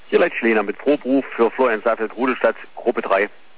Hier Leitsch Lehner mit Proberuf für Florian Seifeld, Rudelstadt, Gruppe 3.